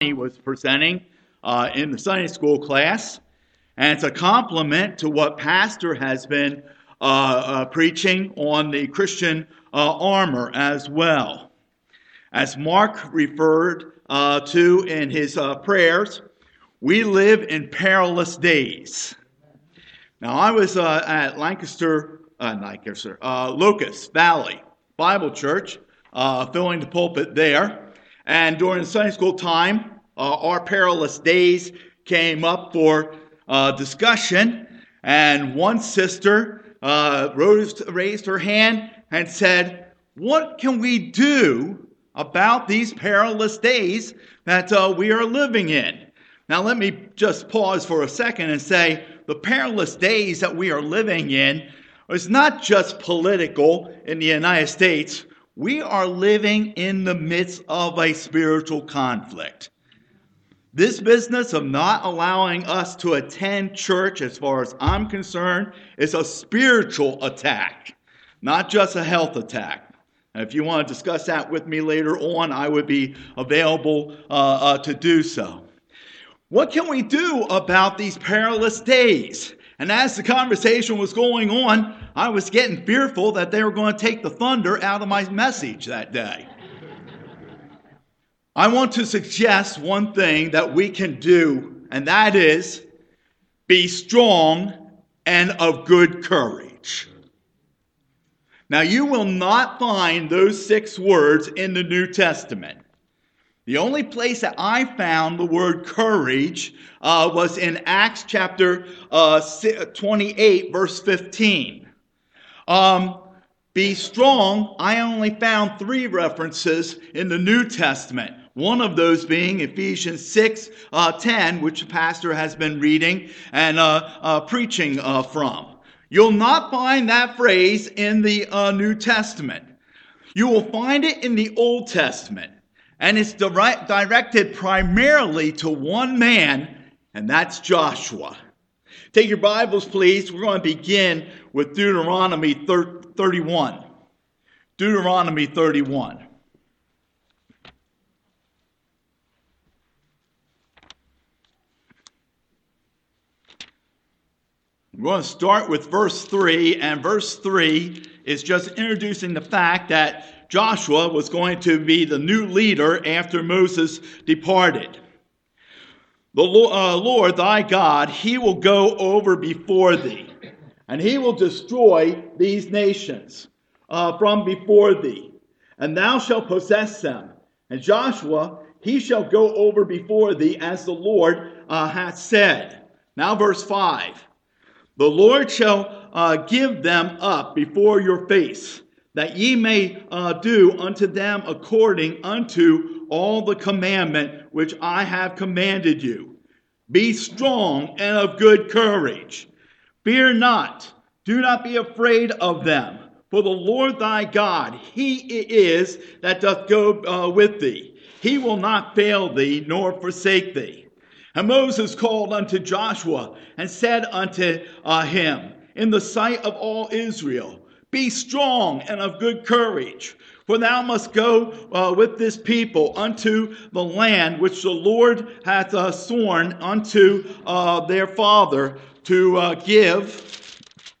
He was presenting in the Sunday school class, and it's a complement to what Pastor has been preaching on the Christian armor as well. As Mark referred to in his prayers, we live in perilous days. Now, I was at Locust Valley Bible Church, filling the pulpit there. And during the Sunday school time, our perilous days came up for discussion. And one sister raised her hand and said, "What can we do about these perilous days that we are living in?" Now, let me just pause for a second and say the perilous days that we are living in is not just political in the United States. We are living in the midst of a spiritual conflict. This business of not allowing us to attend church, as far as I'm concerned, is a spiritual attack, not just a health attack. And if you want to discuss that with me later on, I would be available to do so. What can we do about these perilous days? And as the conversation was going on, I was getting fearful that they were going to take the thunder out of my message that day. I want to suggest one thing that we can do, and that is be strong and of good courage. Now, you will not find those 6 words in the New Testament. The only place that I found the word courage was in Acts chapter 28, verse 15. Be strong, I only found 3 references in the New Testament. One of those being Ephesians 6:10, which the pastor has been reading and preaching from. You'll not find that phrase in the New Testament. You will find it in the Old Testament. And it's directed primarily to one man, and that's Joshua. Take your Bibles, please. We're going to begin with Deuteronomy 31. Deuteronomy 31. We're going to start with verse 3, and verse 3 is just introducing the fact that Joshua was going to be the new leader after Moses departed. The Lord thy God, he will go over before thee, and he will destroy these nations from before thee, and thou shalt possess them. And Joshua, he shall go over before thee as the Lord hath said. Now verse 5. The Lord shall give them up before your face, that ye may do unto them according unto all the commandment which I have commanded you. Be strong and of good courage. Fear not, do not be afraid of them. For the Lord thy God, he it is that doth go with thee. He will not fail thee, nor forsake thee. And Moses called unto Joshua, and said unto him, in the sight of all Israel, be strong and of good courage, for thou must go with this people unto the land which the Lord hath sworn unto their father to give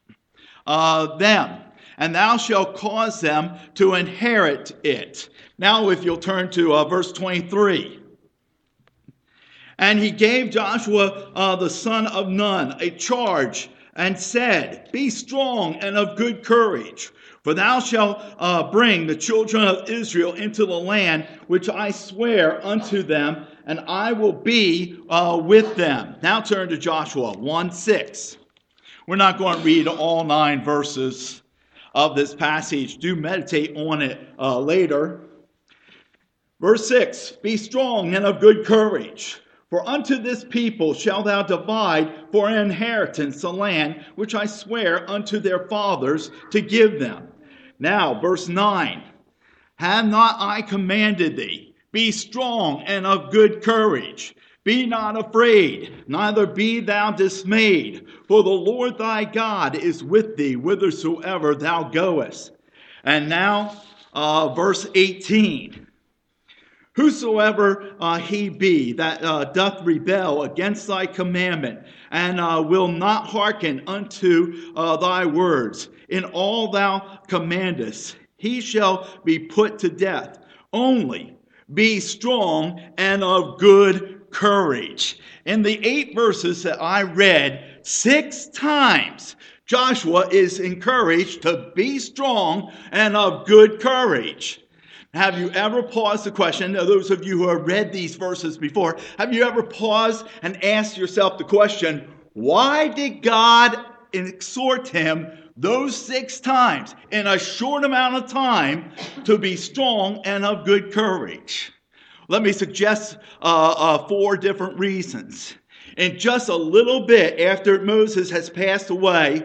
them. And thou shalt cause them to inherit it. Now if you'll turn to verse 23. And he gave Joshua the son of Nun a charge, and said, be strong and of good courage, for thou shalt bring the children of Israel into the land which I swear unto them, and I will be with them. Now turn to Joshua 1:6. We're not going to read all 9 verses of this passage. Do meditate on it later. Verse 6, be strong and of good courage. For unto this people shalt thou divide for an inheritance the land which I swear unto their fathers to give them. Now, verse 9. Have not I commanded thee? Be strong and of good courage. Be not afraid, neither be thou dismayed. For the Lord thy God is with thee whithersoever thou goest. And now, verse 18. Whosoever he be that doth rebel against thy commandment, and will not hearken unto thy words, in all thou commandest, he shall be put to death. Only be strong and of good courage. In the 8 verses that I read, 6 times Joshua is encouraged to be strong and of good courage. Have you ever paused the question, those of you who have read these verses before, have you ever paused and asked yourself the question, why did God exhort him those 6 times in a short amount of time to be strong and of good courage? Let me suggest 4 different reasons. In just a little bit after Moses has passed away,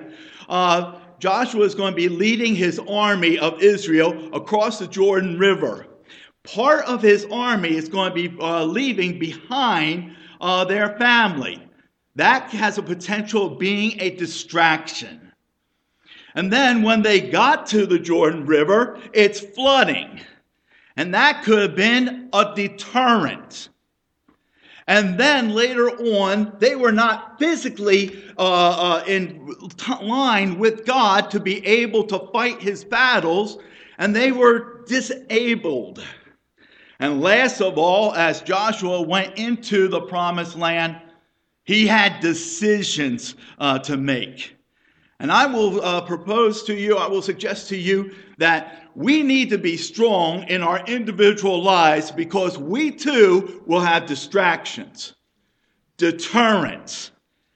Joshua is going to be leading his army of Israel across the Jordan River. Part of his army is going to be leaving behind their family. That has a potential of being a distraction. And then when they got to the Jordan River, it's flooding. And that could have been a deterrent. And then later on, they were not physically in line with God to be able to fight his battles, and they were disabled. And last of all, as Joshua went into the promised land, he had decisions to make. And I will I will suggest to you that we need to be strong in our individual lives because we too will have distractions, deterrents,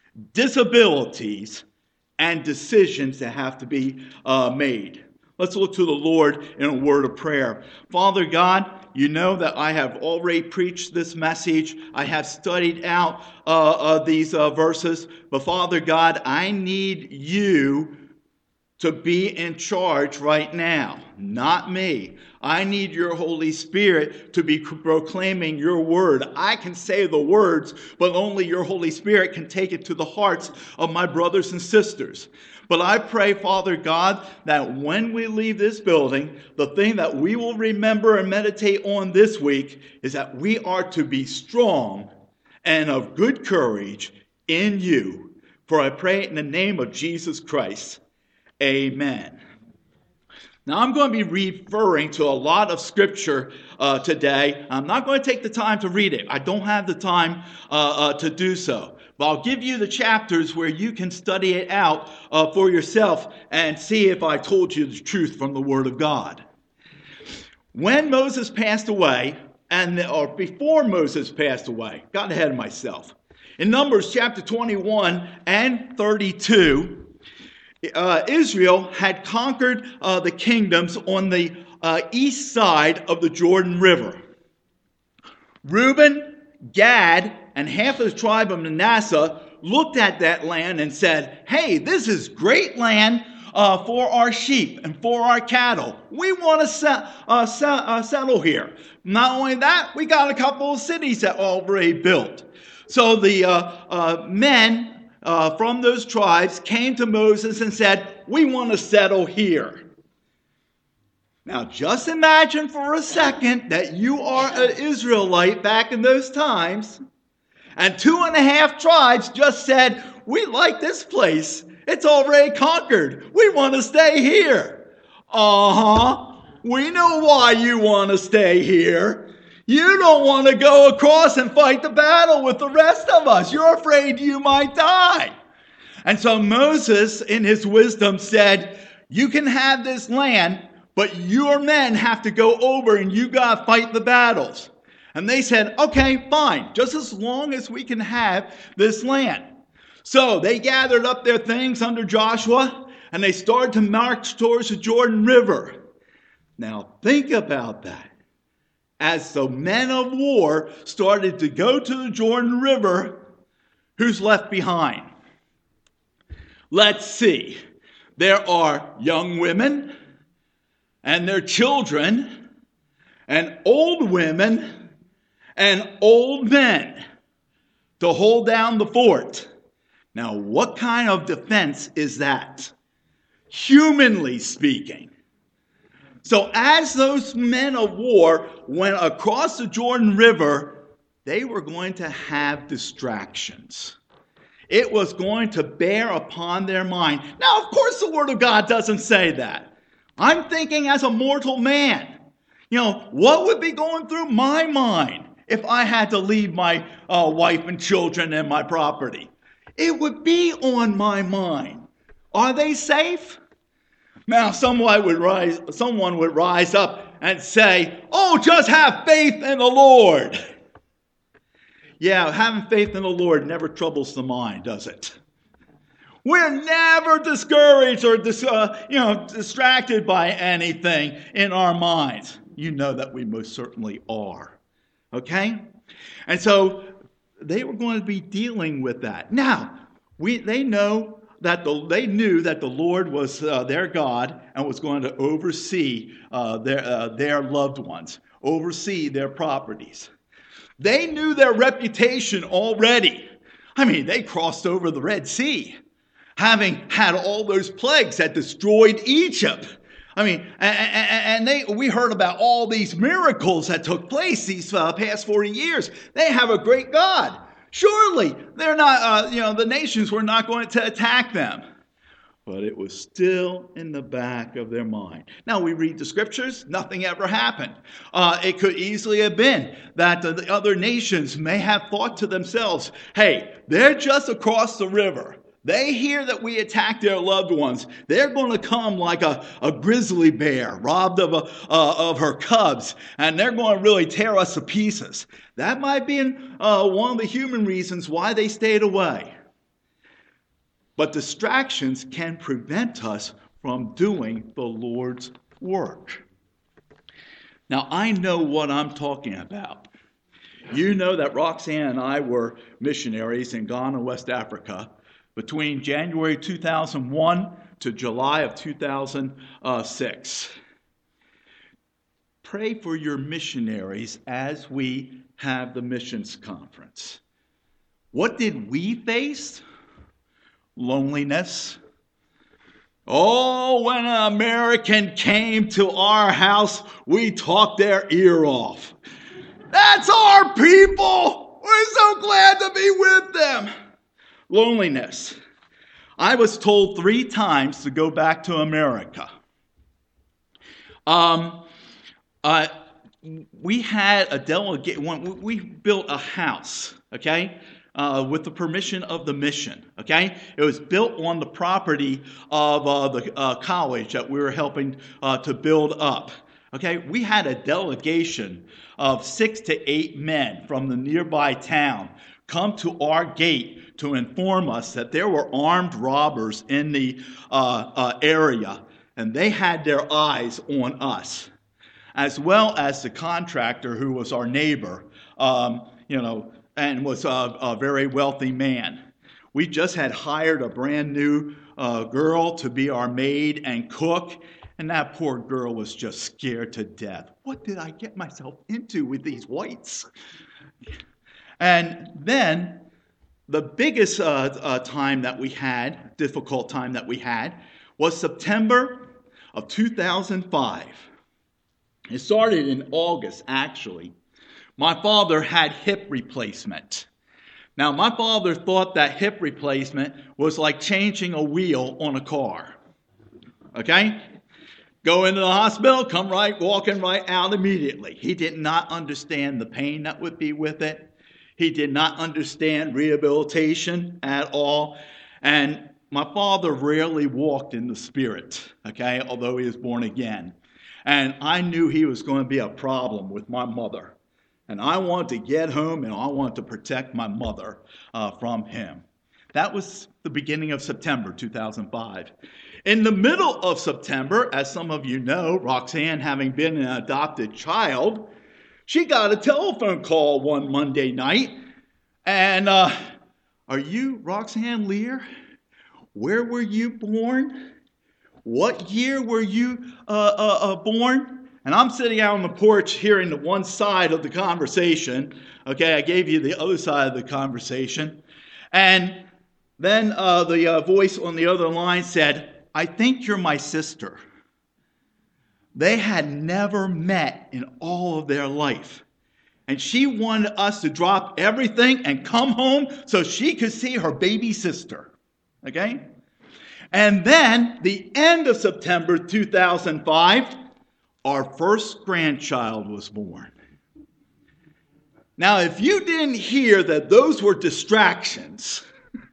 disabilities, and decisions that have to be made. Let's look to the Lord in a word of prayer. Father God, you know that I have already preached this message. I have studied out these verses. But Father God, I need you to be in charge right now, not me. I need your Holy Spirit to be proclaiming your word. I can say the words, but only your Holy Spirit can take it to the hearts of my brothers and sisters. But I pray, Father God, that when we leave this building, the thing that we will remember and meditate on this week is that we are to be strong and of good courage in you. For I pray in the name of Jesus Christ. Amen. Now, I'm going to be referring to a lot of scripture today. I'm not going to take the time to read it. I don't have the time to do so. But I'll give you the chapters where you can study it out for yourself and see if I told you the truth from the Word of God. When Moses passed away, or before Moses passed away, got ahead of myself. In Numbers chapter 21 and 32, Israel had conquered the kingdoms on the east side of the Jordan River. Reuben, Gad, and half of the tribe of Manasseh looked at that land and said, hey, this is great land for our sheep and for our cattle. We want to settle here. Not only that, we got a couple of cities that are already built. So the men from those tribes came to Moses and said, we want to settle here. Now, just imagine for a second that you are an Israelite back in those times, and 2.5 tribes just said, we like this place. It's already conquered. We want to stay here. We know why you want to stay here. You don't want to go across and fight the battle with the rest of us. You're afraid you might die. And so Moses, in his wisdom, said, you can have this land, but your men have to go over and you got to fight the battles. And they said, okay, fine, just as long as we can have this land. So they gathered up their things under Joshua and they started to march towards the Jordan River. Now think about that. As the men of war started to go to the Jordan River, who's left behind? Let's see. There are young women and their children and old women and old men to hold down the fort. Now, what kind of defense is that? Humanly speaking. So as those men of war went across the Jordan River, they were going to have distractions. It was going to bear upon their mind. Now, of course, the Word of God doesn't say that. I'm thinking as a mortal man. What would be going through my mind if I had to leave my wife and children and my property? It would be on my mind. Are they safe? Now, someone would rise up and say, "Oh, just have faith in the Lord." Yeah, having faith in the Lord never troubles the mind, does it? We're never discouraged or distracted by anything in our minds. You know that we most certainly are. Okay? And so they were going to be dealing with that. Now, they knew that the Lord was their God and was going to oversee their loved ones, oversee their properties. They knew their reputation already. I mean, they crossed over the Red Sea, having had all those plagues that destroyed Egypt. I mean, we heard about all these miracles that took place these past 40 years. They have a great God. Surely, they're not, the nations were not going to attack them. But it was still in the back of their mind. Now, we read the scriptures, nothing ever happened. It could easily have been that the other nations may have thought to themselves, hey, they're just across the river. They hear that we attacked their loved ones. They're going to come like a grizzly bear robbed of her cubs, and they're going to really tear us to pieces. That might be one of the human reasons why they stayed away. But distractions can prevent us from doing the Lord's work. Now, I know what I'm talking about. You know that Roxanne and I were missionaries in Ghana, West Africa, between January 2001 to July of 2006. Pray for your missionaries as we have the missions conference. What did we face? Loneliness. Oh, when an American came to our house, we talked their ear off. That's our people. We're so glad to be with them. Loneliness. I was told 3 times to go back to America. We had a delegate. We built a house, okay, with the permission of the mission, okay? It was built on the property of the college that we were helping to build up, okay? We had a delegation of 6 to 8 men from the nearby town come to our gate to inform us that there were armed robbers in the area, and they had their eyes on us, as well as the contractor who was our neighbor, and was a very wealthy man. We just had hired a brand new girl to be our maid and cook, and that poor girl was just scared to death. What did I get myself into with these whites? And then the biggest time that we had, difficult time that we had, was September of 2005. It started in August, actually. My father had hip replacement. Now, my father thought that hip replacement was like changing a wheel on a car. Okay? Go into the hospital, walking right out immediately. He did not understand the pain that would be with it. He did not understand rehabilitation at all. And my father rarely walked in the Spirit, okay, although he was born again. And I knew he was going to be a problem with my mother. And I wanted to get home and I wanted to protect my mother from him. That was the beginning of September 2005. In the middle of September, as some of you know, Roxanne, having been an adopted child, she got a telephone call one Monday night. And, are you Roxanne Lear? Where were you born? What year were you born? And I'm sitting out on the porch hearing the one side of the conversation. Okay, I gave you the other side of the conversation. And then the voice on the other line said, "I think you're my sister." They had never met in all of their life. And she wanted us to drop everything and come home so she could see her baby sister. Okay? And then, the end of September 2005, our first grandchild was born. Now, if you didn't hear that those were distractions,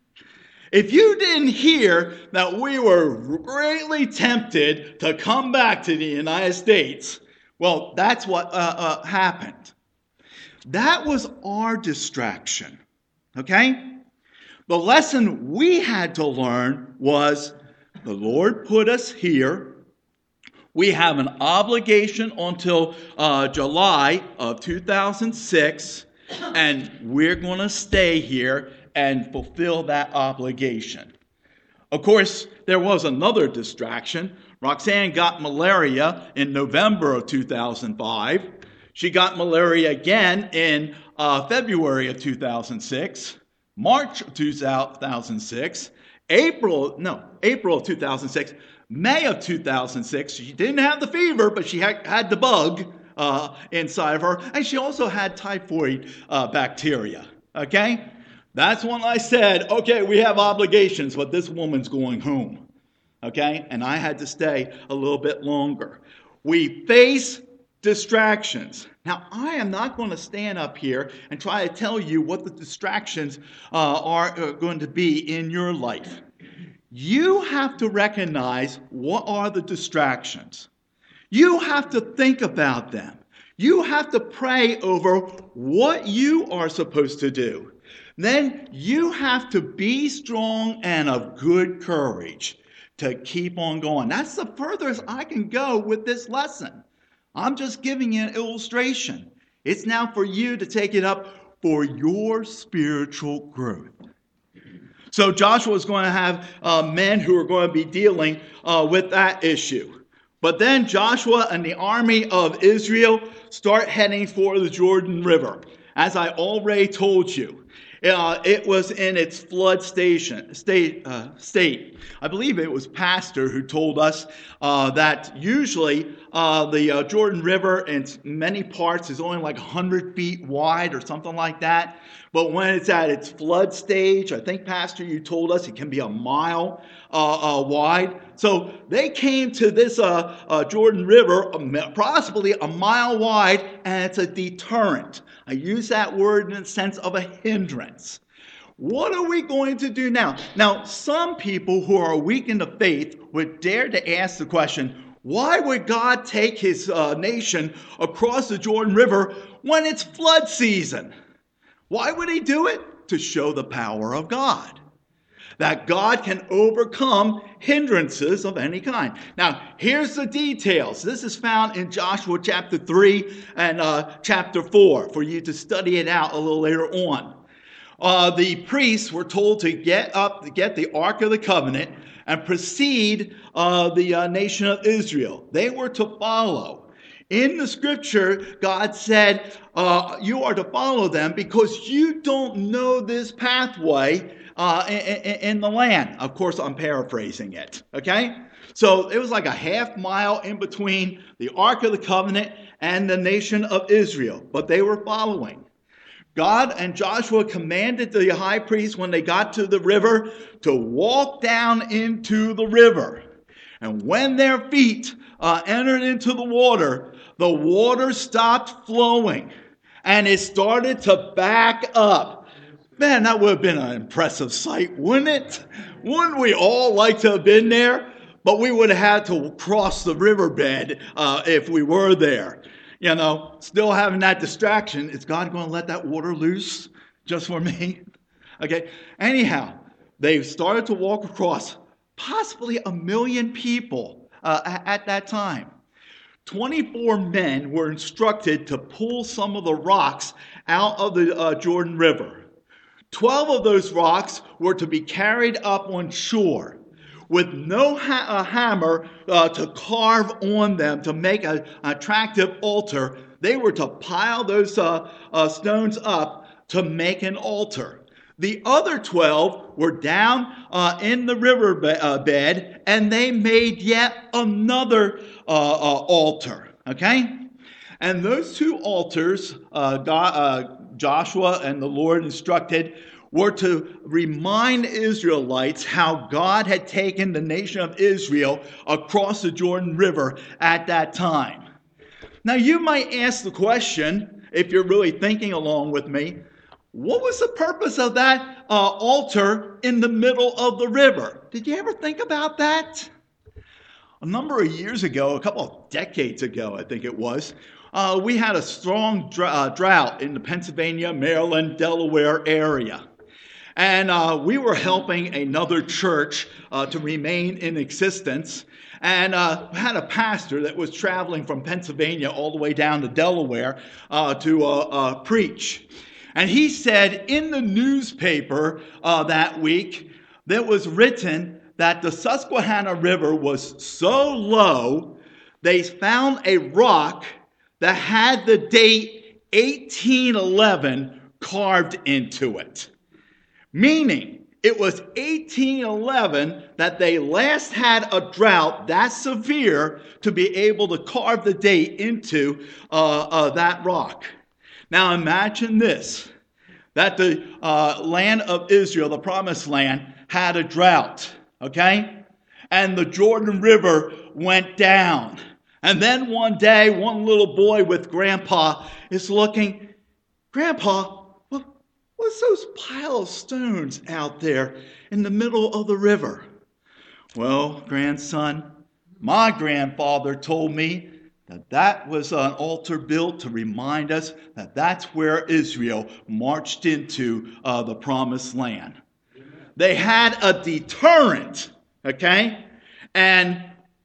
if you didn't hear that we were greatly tempted to come back to the United States, well, that's what happened. That was our distraction, okay? The lesson we had to learn was the Lord put us here. We have an obligation until July of 2006, and we're going to stay here and fulfill that obligation. Of course, there was another distraction. Roxanne got malaria in November of 2005. She got malaria again in February of 2006, March of 2006, April of 2006, May of 2006. She didn't have the fever, but she had the bug inside of her, and she also had typhoid bacteria, okay? That's when I said, okay, we have obligations, but this woman's going home, okay? And I had to stay a little bit longer. We face distractions. Now, I am not going to stand up here and try to tell you what the distractions are going to be in your life. You have to recognize what are the distractions. You have to think about them. You have to pray over what you are supposed to do. Then you have to be strong and of good courage to keep on going. That's the furthest I can go with this lesson. I'm just giving you an illustration. It's now for you to take it up for your spiritual growth. So Joshua is going to have men who are going to be dealing with that issue. But then Joshua and the army of Israel start heading for the Jordan River. As I already told you, it was in its flood state. I believe it was Pastor who told us that usually the Jordan River in many parts is only like 100 feet wide or something like that. But when it's at its flood stage, I think, Pastor, you told us it can be a mile wide. So they came to this Jordan River, possibly a mile wide, and it's a deterrent. I use that word in the sense of a hindrance. What are we going to do now? Now, some people who are weak in the faith would dare to ask the question, why would God take his nation across the Jordan River when it's flood season? Why would he do it? To show the power of God. That God can overcome hindrances of any kind. Now, here's the details. This is found in Joshua chapter 3 and chapter 4 for you to study it out a little later on. The priests were told to get the Ark of the Covenant and precede the nation of Israel. They were to follow. In the scripture, God said, you are to follow them because you don't know this pathway in the land. Of course, I'm paraphrasing it, okay? So it was like a half mile in between the Ark of the Covenant and the nation of Israel, but they were following. God and Joshua commanded the high priest when they got to the river to walk down into the river. And when their feet entered into the water stopped flowing and it started to back up. Man, that would have been an impressive sight, wouldn't it? Wouldn't we all like to have been there? But we would have had to cross the riverbed if we were there. You know, still having that distraction. Is God going to let that water loose just for me? Okay. Anyhow, they started to walk across. Possibly 1 million people at that time. 24 men were instructed to pull some of the rocks out of the Jordan River. 12 of those rocks were to be carried up on shore with no hammer to carve on them to make an attractive altar. They were to pile those stones up to make an altar. The other 12 were down in the river bed, and they made yet another altar. Okay? And those two altars, Joshua and the Lord instructed, were to remind Israelites how God had taken the nation of Israel across the Jordan River at that time. Now, you might ask the question, if you're really thinking along with me, what was the purpose of that altar in the middle of the river? Did you ever think about that? A number of years ago, a couple of decades ago, I think it was, we had a strong drought in the Pennsylvania, Maryland, Delaware area. And we were helping another church to remain in existence. And had a pastor that was traveling from Pennsylvania all the way down to Delaware to preach. And he said in the newspaper that week, that was written that the Susquehanna River was so low, they found a rock that had the date 1811 carved into it. Meaning, it was 1811 that they last had a drought that severe to be able to carve the date into that rock. Now imagine this, that the land of Israel, the promised land, had a drought, okay? And the Jordan River went down. And then one day, one little boy with Grandpa is looking, Grandpa, what's those pile of stones out there in the middle of the river? Well, grandson, my grandfather told me that was an altar built to remind us that that's where Israel marched into the promised land. Amen. They had a deterrent, okay? And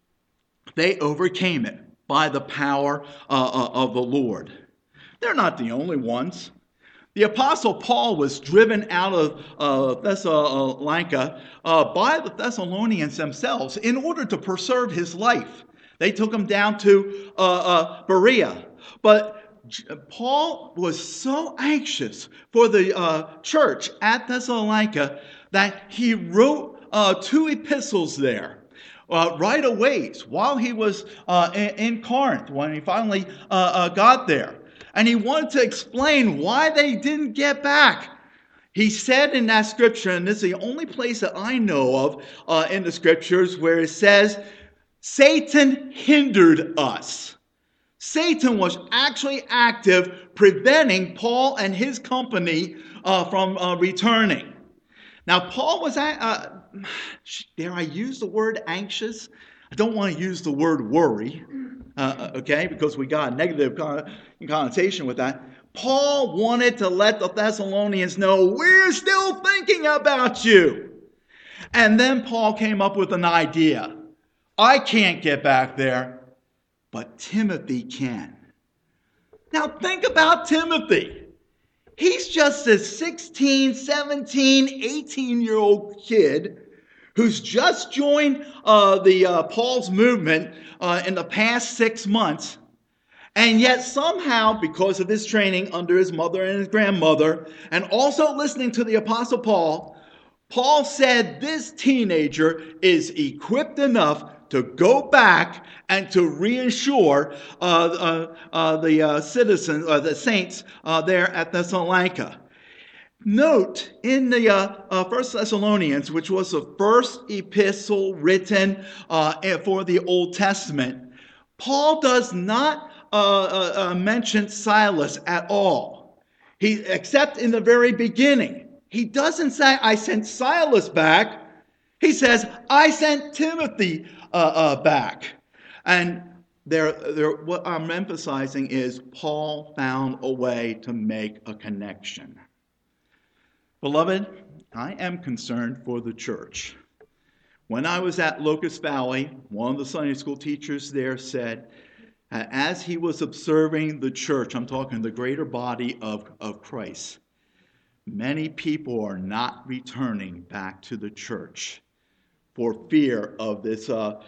they overcame it by the power of the Lord. They're not the only ones. The Apostle Paul was driven out of Thessalonica by the Thessalonians themselves in order to preserve his life. They took him down to Berea. But Paul was so anxious for the church at Thessalonica that he wrote 2 epistles there right away while he was in Corinth, when he finally got there. And he wanted to explain why they didn't get back. He said in that scripture, and this is the only place that I know of in the scriptures where it says, Satan hindered us. Satan was actually active, preventing Paul and his company from returning. Now, Paul was, dare I use the word anxious? I don't want to use the word worry, okay, because we got a negative connotation with that. Paul wanted to let the Thessalonians know, we're still thinking about you. And then Paul came up with an idea. I can't get back there, but Timothy can. Now think about Timothy. He's just a 16, 17, 18-year-old kid who's just joined Paul's movement in the past 6 months. And yet somehow, because of his training under his mother and his grandmother, and also listening to the Apostle Paul, Paul said this teenager is equipped enough to go back and to reassure the citizens, the saints there at Thessalonica. Note in the 1 Thessalonians, which was the first epistle written for the Old Testament, Paul does not mention Silas at all. Except in the very beginning. He doesn't say, I sent Silas back. He says, I sent Timothy back. And what I'm emphasizing is Paul found a way to make a connection. Beloved, I am concerned for the church. When I was at Locust Valley, one of the Sunday school teachers there said, as he was observing the church, I'm talking the greater body of Christ, many people are not returning back to the church for fear of this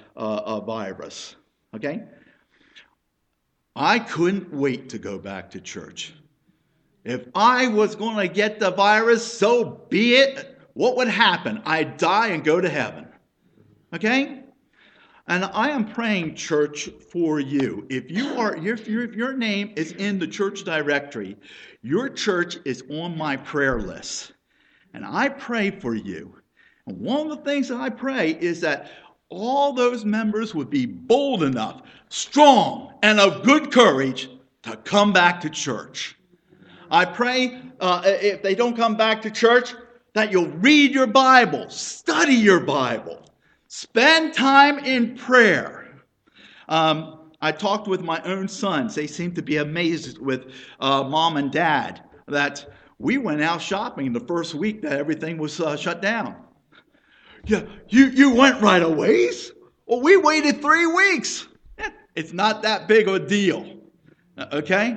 virus. Okay? I couldn't wait to go back to church. If I was going to get the virus, so be it. What would happen? I'd die and go to heaven. Okay? And I am praying, church, for you. If your name is in the church directory, your church is on my prayer list. And I pray for you. And one of the things that I pray is that all those members would be bold enough, strong, and of good courage to come back to church. I pray if they don't come back to church, that you'll read your Bible, study your Bible, spend time in prayer. I talked with my own sons. They seem to be amazed with mom and dad that we went out shopping the first week that everything was shut down. Yeah, you went right away? Well, we waited 3 weeks. It's not that big of a deal. Okay?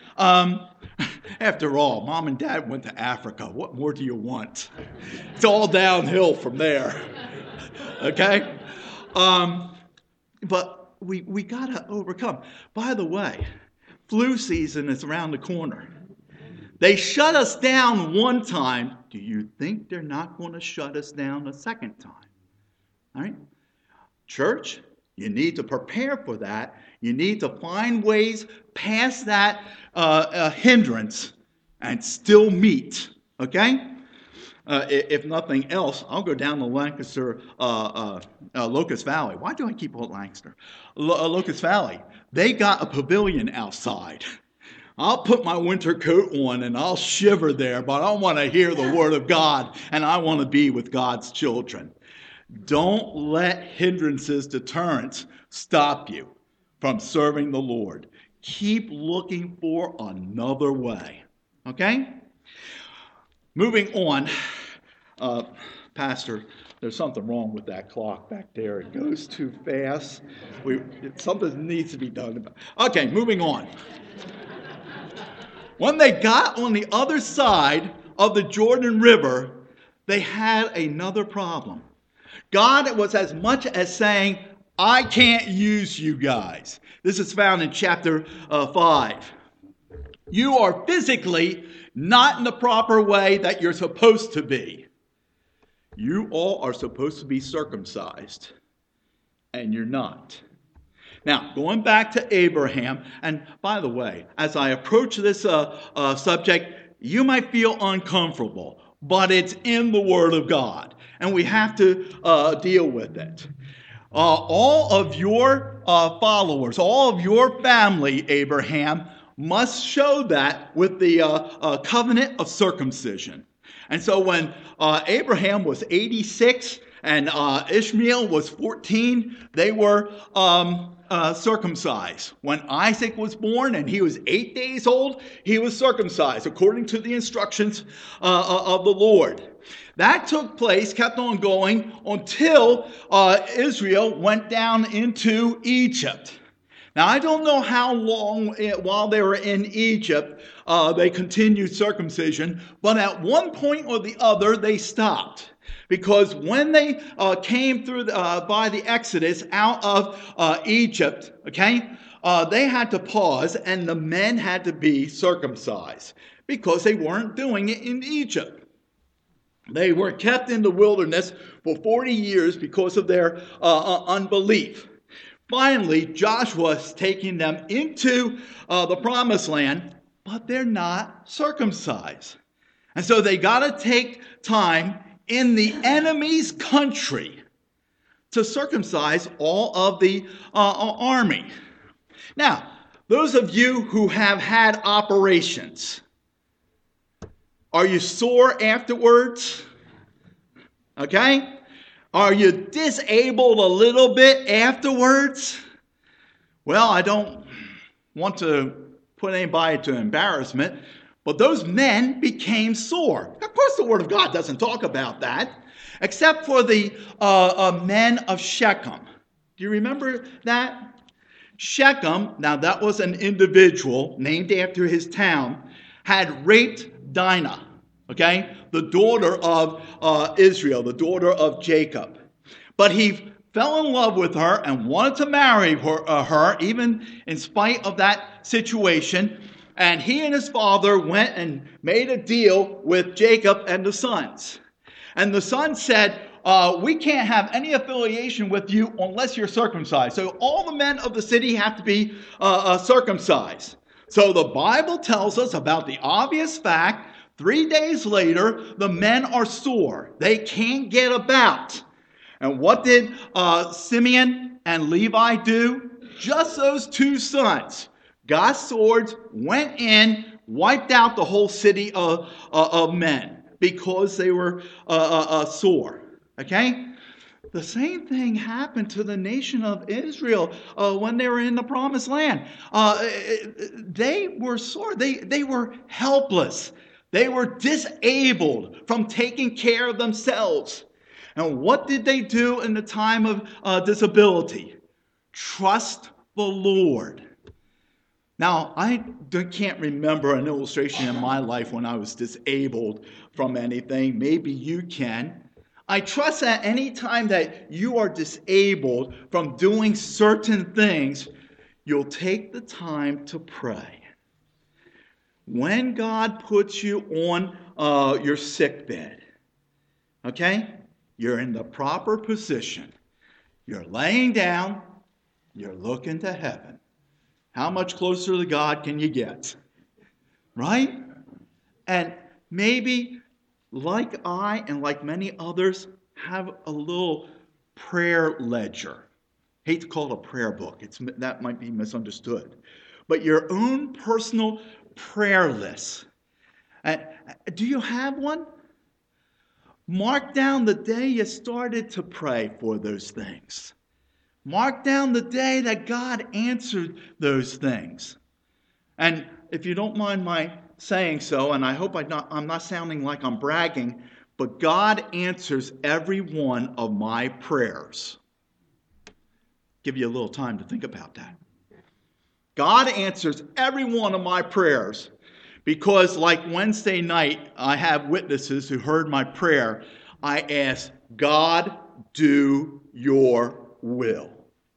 After all, mom and dad went to Africa. What more do you want? It's all downhill from there. Okay? But we got to overcome. By the way, flu season is around the corner. They shut us down one time. Do you think they're not going to shut us down a second time? All right? Church, you need to prepare for that. You need to find ways past that hindrance and still meet. Okay? If nothing else, I'll go down to Lancaster, Locust Valley. Why do I keep calling Lancaster? Locust Valley. They got a pavilion outside. I'll put my winter coat on and I'll shiver there, but I want to hear the word of God and I want to be with God's children. Don't let hindrances, deterrents, stop you from serving the Lord. Keep looking for another way. Okay? Moving on. Pastor, there's something wrong with that clock back there. It goes too fast. Something needs to be done about it. Okay, moving on. When they got on the other side of the Jordan River, they had another problem. God was as much as saying, I can't use you guys. This is found in chapter 5. You are physically not in the proper way that you're supposed to be. You all are supposed to be circumcised, and you're not. Now, going back to Abraham, and by the way, as I approach this subject, you might feel uncomfortable, but it's in the Word of God, and we have to deal with it. All of your followers, all of your family, Abraham, must show that with the covenant of circumcision. And so when Abraham was 86 and Ishmael was 14, they were circumcised. When Isaac was born and he was 8 days old, he was circumcised according to the instructions of the Lord. That took place, kept on going until Israel went down into Egypt. Now, I don't know how long while they were in Egypt they continued circumcision, but at one point or the other they stopped. Because when they came through by the Exodus out of Egypt, okay, they had to pause and the men had to be circumcised because they weren't doing it in Egypt. They were kept in the wilderness for 40 years because of their unbelief. Finally, Joshua is taking them into the promised land, but they're not circumcised. And so they got to take time in the enemy's country to circumcise all of the army. Now, those of you who have had operations, are you sore afterwards? Okay? Are you disabled a little bit afterwards? Well, I don't want to put anybody to embarrassment, but those men became sore. Of course, the Word of God doesn't talk about that, except for the men of Shechem. Do you remember that? Shechem, now that was an individual named after his town, had raped Dinah, okay, the daughter of Israel, the daughter of Jacob. But he fell in love with her and wanted to marry her even in spite of that situation. And he and his father went and made a deal with Jacob and the sons. And the sons said, we can't have any affiliation with you unless you're circumcised. So all the men of the city have to be circumcised. So the Bible tells us about the obvious fact, 3 days later, the men are sore. They can't get about. And what did Simeon and Levi do? Just those two sons got swords, went in, wiped out the whole city of men because they were sore. Okay? The same thing happened to the nation of Israel when they were in the promised land. They were sore. They were helpless. They were disabled from taking care of themselves. And what did they do in the time of disability? Trust the Lord. Now, I can't remember an illustration in my life when I was disabled from anything. Maybe you can. I trust that any time that you are disabled from doing certain things, you'll take the time to pray. When God puts you on your sick bed, okay, you're in the proper position. You're laying down, you're looking to heaven. How much closer to God can you get? Right? And maybe like I and like many others have a little prayer ledger. Hate to call it a prayer book. That might be misunderstood. But your own personal prayer list. Do you have one? Mark down the day you started to pray for those things. Mark down the day that God answered those things. And if you don't mind my saying so, and I hope I'm not sounding like I'm bragging, but God answers every one of my prayers. Give you a little time to think about that. God answers every one of my prayers because, like Wednesday night, I have witnesses who heard my prayer. I ask, God, do your will.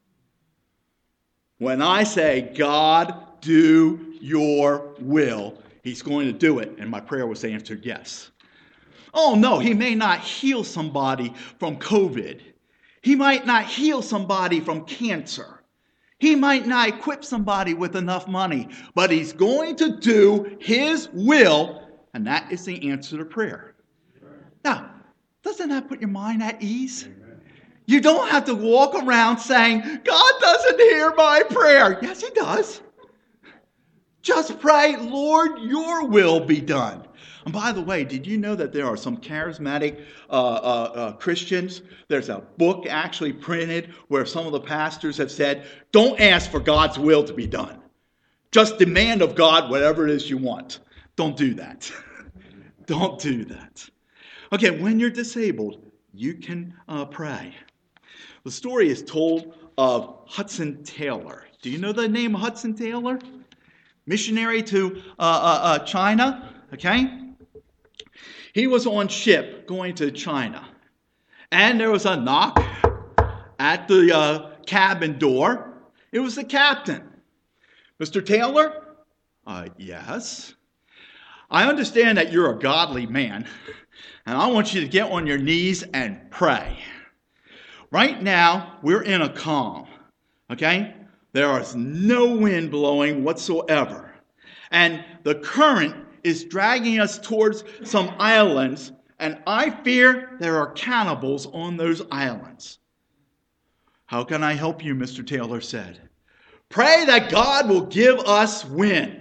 When I say, God, do your will, He's going to do it. And my prayer was answered yes. Oh, no, He may not heal somebody from COVID. He might not heal somebody from cancer. He might not equip somebody with enough money. But He's going to do His will, and that is the answer to prayer. Now, doesn't that put your mind at ease? You don't have to walk around saying, God doesn't hear my prayer. Yes, He does. Just pray, Lord, your will be done. And by the way, did you know that there are some charismatic Christians? There's a book actually printed where some of the pastors have said, don't ask for God's will to be done. Just demand of God whatever it is you want. Don't do that. Don't do that. Okay, when you're disabled, you can pray. The story is told of Hudson Taylor. Do you know the name Hudson Taylor? Missionary to China, okay? He was on ship going to China. And there was a knock at the cabin door. It was the captain. Mr. Taylor? Yes. I understand that you're a godly man, and I want you to get on your knees and pray. Right now, we're in a calm, okay? There is no wind blowing whatsoever. And the current is dragging us towards some islands, and I fear there are cannibals on those islands. How can I help you, Mr. Taylor said. Pray that God will give us wind.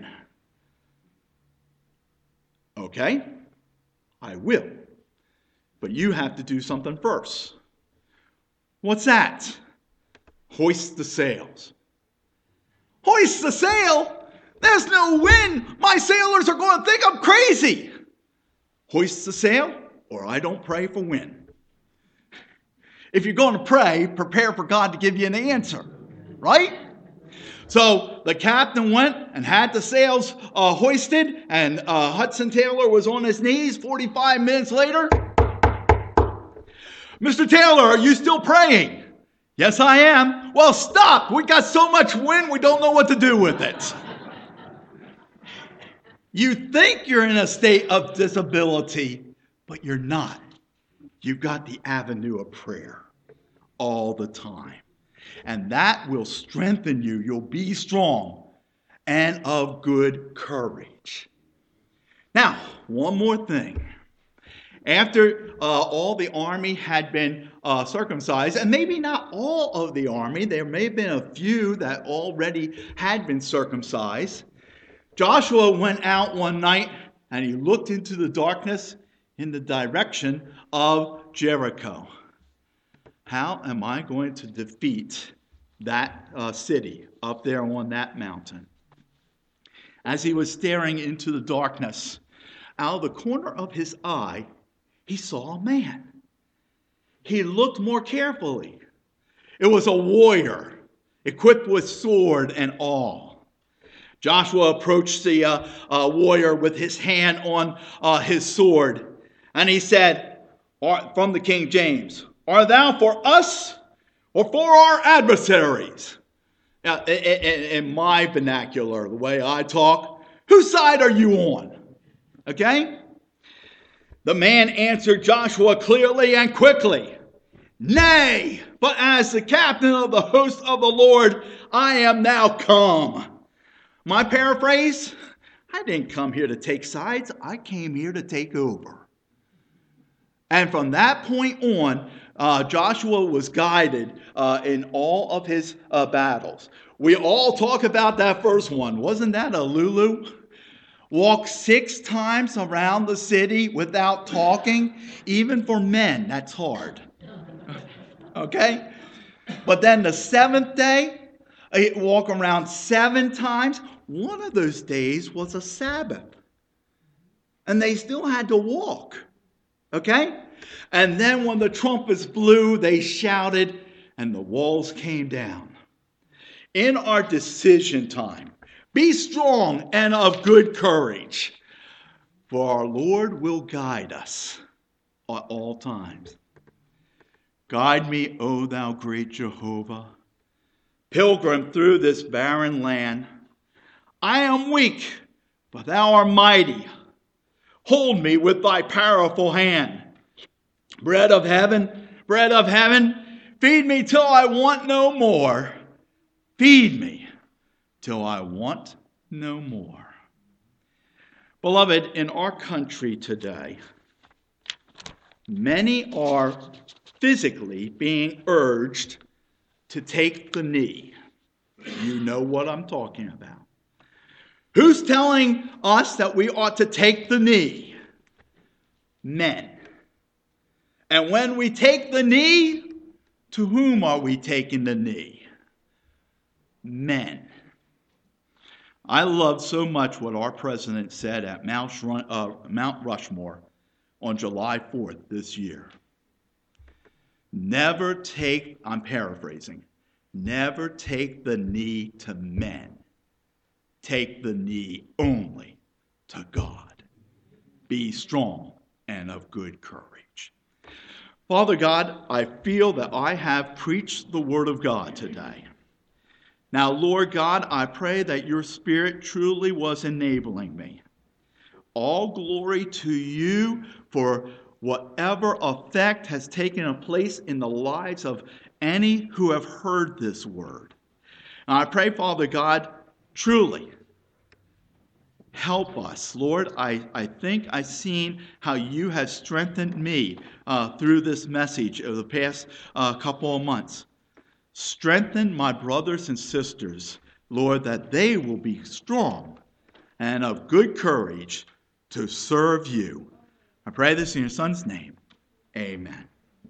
Okay, I will. But you have to do something first. What's that? Hoist the sails. Hoist the sail? There's no wind. My sailors are going to think I'm crazy. Hoist the sail, or I don't pray for wind. If you're going to pray, prepare for God to give you an answer, right? So the captain went and had the sails hoisted, and Hudson Taylor was on his knees. 45 minutes later, Mr. Taylor, are you still praying? Yes, I am. Well, stop. We got so much wind, we don't know what to do with it. You think you're in a state of disability, but you're not. You've got the avenue of prayer all the time. And that will strengthen you. You'll be strong and of good courage. Now, one more thing. After all the army had been circumcised, and maybe not all of the army, there may have been a few that already had been circumcised, Joshua went out one night and he looked into the darkness in the direction of Jericho. How am I going to defeat that city up there on that mountain? As he was staring into the darkness, out of the corner of his eye, he saw a man. He looked more carefully. It was a warrior, equipped with sword and all. Joshua approached the warrior with his hand on his sword, and he said, from the King James, "Art thou for us or for our adversaries?" Now, in my vernacular, the way I talk, whose side are you on? Okay? The man answered Joshua clearly and quickly, "Nay, but as the captain of the host of the Lord, I am now come." My paraphrase, I didn't come here to take sides. I came here to take over. And from that point on, Joshua was guided in all of his battles. We all talk about that first one. Wasn't that a Lulu? Walk 6 times around the city without talking. Even for men, that's hard. Okay? But then the 7th day, he'd walk around 7 times. One of those days was a Sabbath. And they still had to walk. Okay? And then when the trumpets blew, they shouted, and the walls came down. In our decision time, be strong and of good courage, for our Lord will guide us at all times. Guide me, O thou great Jehovah, pilgrim through this barren land. I am weak, but thou art mighty. Hold me with thy powerful hand. Bread of heaven, feed me till I want no more. Feed me till I want no more. Beloved, in our country today, many are physically being urged to take the knee. You know what I'm talking about. Who's telling us that we ought to take the knee? Men. And when we take the knee, to whom are we taking the knee? Men. I love so much what our president said at Mount Rushmore on July 4th this year. Never take, I'm paraphrasing, never take the knee to men. Take the knee only to God. Be strong and of good courage. Father God, I feel that I have preached the word of God today. Now, Lord God, I pray that your Spirit truly was enabling me. All glory to you for whatever effect has taken place in the lives of any who have heard this word. And I pray, Father God, truly help us. Lord, I think I've seen how you have strengthened me through this message over the past couple of months. Strengthen my brothers and sisters, Lord, that they will be strong and of good courage to serve you. I pray this in your Son's name. Amen.